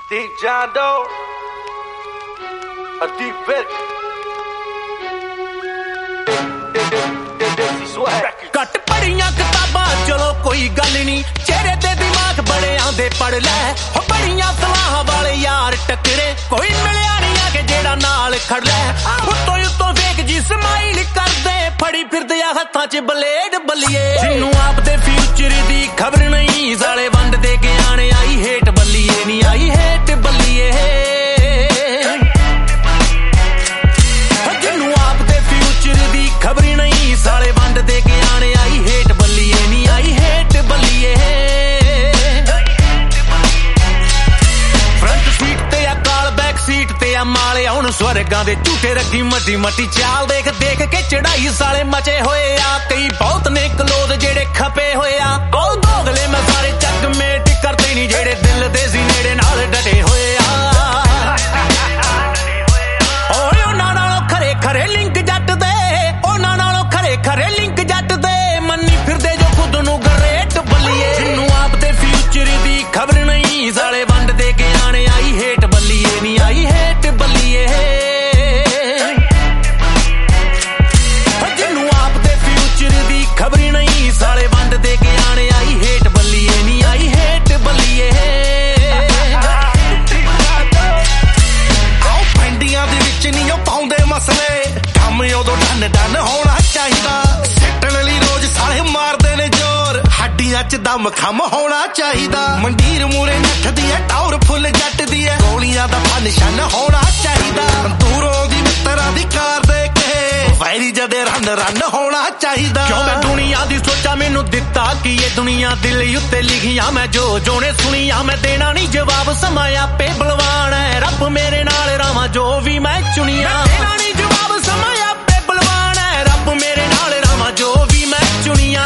Steve John Doe, a deep bitch. ਘੱਟ ਪੜੀਆਂ ਕਿਤਾਬਾਂ ਚਲੋ ਕੋਈ ਗੱਲ ਨਹੀਂ, ਚਿਹਰੇ ਤੇ ਦਿਮਾਗ ਬੜੇ ਆਂਦੇ ਪੜ ਲੈ ਹੋ। ਬੜੀਆਂ ਸਲਾਹਾਂ ਵਾਲੇ ਯਾਰ ਟੱਕਰੇ, ਕੋਈ ਮਿਲਿਆ ਨਹੀਂ ਆ ਕਿ ਜਿਹੜਾ ਨਾਲ ਖੜ ਲੈ। ਉੱਤੋਂ ਉੱਤੋਂ ਵੇਖ ਜੀ ਸਮਾਈਲ ਕਰਦੇ, ਫੜੀ ਫਿਰਦੇ ਆ ਹੱਥਾਂ 'ਚ ਬਲੇਡ ਬੱਲੀਏ। ਜਿਹਨੂੰ ਆਪਦੇ ਫਿਊਚਰ ਦੀ ਖਬਰ ਨਹੀਂ, ਸਾਲੇ ਵੰਡ ਦੇ ਗਿਆਨ ਆਈ ਹੇਟ ਬੱਲੀਏ, ਨਹੀਂ ਆਈ ਹੇਟ ਬੱਲੀਏ। ਜਿਹਨੂੰ ਆਪਦੇ ਫਿਊਚਰ ਦੀ ਖਬਰ ਨਹੀਂ, ਸਾਲੇ ਵੰਡ ਦੇ ਗਿਆਨ ਆਈ ਹੇਟ ਬੱਲੀਏ, ਨਹੀਂ ਆਈ ਹੇਟ ਬੱਲੀਏ। ਫਰੰਟ ਸੀਟ ਤੇ ਆ ਕਾਲ, ਬੈਕ ਸੀਟ ਤੇ ਆ ਮਾਲੇ, ਹੁਣ ਸਵਰਗਾਂ ਦੇ ਝੂਠੇ ਰੱਖੀ ਮੱਟੀ ਮੱਟੀ ਚਾਲ। ਦੇਖ ਦੇਖ ਕੇ ਚੜਾਈ ਸਾਲੇ ਮਚੇ ਹੋਏ ਆ, ਕਈ ਬਹੁਤ ਨੇ ਕਲੋਜ਼ ਜਿਹੜੇ ਖਪੇ ਹੋਏ ਆ। ਕੋਲ ਦੋਗਲੇ ਮੈਂ ਸਾਰੇ ਚੱਕ ਮੇਟ ਕਰਦੇ ਨਹੀਂ, ਜਿਹੜੇ ਦਿਲ ਦੇ ਸੀ ਨੇੜੇ ਨਾਲ ਡਟੇ ਹੋਏ ਆ। ਓਏ ਉਹਨਾਂ ਨਾਲੋਂ ਖਰੇ ਖਰੇ ਲਿੰਕ ਜੱਟ ਦੇ, ਉਹਨਾਂ ਨਾਲੋਂ ਖਰੇ ਖਰੇ ਲਿੰਕ ਜੱਟ ਦੇ। ਮੰਨੀ ਫਿਰਦੇ ਜੋ ਖੁਦ ਨੂੰ ਗਰੇਟ ਬੱਲੀਏ। ਜਿਹਨੂੰ ਆਪਦੇ ਫਿਊਚਰ ਦੀ ਖਬਰ ਨਹੀਂ, ਸਾਲੇ ਵੰਡ ਦੇ ਗਿਆਨ ਆਈ ਹੇਟ ਬੱਲੀਏ, ਨਹੀਂ ਆਈ ਹੇਟ ਬੱਲੀਏ। ਜਿਹਨੂੰ ਆਪਦੇ ਫਿਊਚਰ ਦੀ ਖਬਰ ਨਹੀਂ, ਸਾਲੇ ਵੰਡ ਦੇ ਗਿਆਨ ਆਈ ਹੇਟ ਬੱਲੀਏ, ਨਹੀਂ ਆਈ ਹੇਟ ਬੱਲੀਏ। ਆਓ ਪੈਂਡੀਆਂ ਦੇ ਵਿੱਚ ਨਹੀਂ ਉਹ ਪਾਉਂਦੇ ਮਸਲੇ, ਕੰਮ ਉਦੋਂ ਡਨ ਡਨ ਹੋਣਾ ਚਾਹੀਦਾ। ਸੱਟਣ ਲਈ ਰੋਜ਼ ਸਾਲੇ ਮਾਰਦੇ ਨੇ ਜ਼ੋਰ, ਹੱਡੀਆਂ 'ਚ ਦਮ ਖਮ ਹੋਣਾ ਚਾਹੀਦਾ। ਮੰਡੀਰ ਮੂਰੇ ਨੱਠਦੀ ਐ ਟੌਰ ਫੁੱਲ ਜੱਟ ਦੀ ਐ, ਗੋਲੀਆਂ ਦਾ ਨਿਸ਼ਾਨ ਹੋਣਾ ਚਾਹੀਦਾ। ਦੂਰੋਂ ਦੀ ਮਿੱਤਰਾਂ ਦੀ ਕਾਰ ਦੇ ਕੇ ਵੈਰੀ ਜਦੇ ਰਨ ਰਨ ਹੋਣਾ ਚਾਹੀਦਾ। ਕਿਉਂ ਮੈਂ ਦੁਨੀਆ ਦੀ ਸੋਚਾਂ, ਮੈਨੂੰ ਦਿੱਤਾ ਕੀ ਇਹ ਦੁਨੀਆ ਦਿਲ ਉੱਤੇ ਲਿਖੀਆਂ ਮੈਂ ਜੋ ਜੋਣੇ ਸੁਣੀਆਂ। ਮੈਂ ਦੇਣਾ ਨਹੀਂ ਜਵਾਬ, ਸਮਾਂ ਆਪੇ ਬਲਵਾਨ ਹੈ, ਰੱਬ ਮੇਰੇ ਨਾਲ ਰਾਵਾਂ ਜੋ ਵੀ ਮੈਂ ਚੁਣੀਆਂ। ਦੇਣਾ ਨਹੀਂ ਜਵਾਬ, ਸਮਾਂ ਆਪੇ ਬਲਵਾਨ ਹੈ, ਰੱਬ ਮੇਰੇ ਨਾਲ ਰਾਵਾਂ ਜੋ ਵੀ ਮੈਂ ਚੁਣੀਆਂ।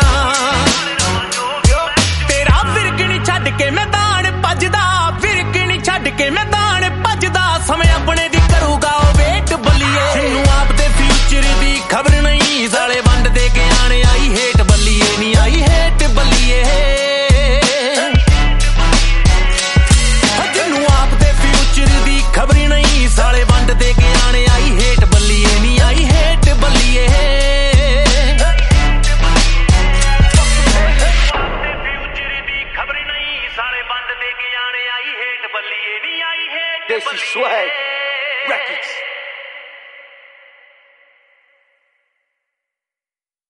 ਤੇਰਾ ਫਿਰਕ ਨਹੀਂ ਛੱਡ ਕੇ ਮੈਦਾਨ ਭੱਜਦਾ, ਫਿਰਕ ਨਹੀਂ ਛੱਡ ਕੇ ਮੈਦਾਨ ਭੱਜਦਾ। ਸਮੇਂ ਆਪਣੇ ਦੀ ਕਰੂਗਾ ਉਹ ਵੇਟ ਬੱਲੀਏ। ਜਿਹਨੂੰ ਆਪਦੇ ਫਿਊਚਰ ਦੀ ਖਬਰ ਨਹੀਂ, ਸਾਲੇ ਵੰਡ ਦੇ ਗਿਆਨ ਆਈ ਹੇਟ ਬੱਲੀਏ, ਨਹੀਂ ਆਈ ਹੇਟ ਬੱਲੀਏ। ਜਿਹਨੂੰ ਆਪਦੇ ਫਿਊਚਰ ਦੀ ਖਬਰ ਨਹੀਂ, ਸਾਲੇ ਵੰਡ ਦੇ ਗਿਆਨ ਆਈ ਹੇਟ ਬੱਲੀਏ, ਨਹੀਂ ਆਈ ਹੇਟ ਬੱਲੀਏ। Desi Swag Records.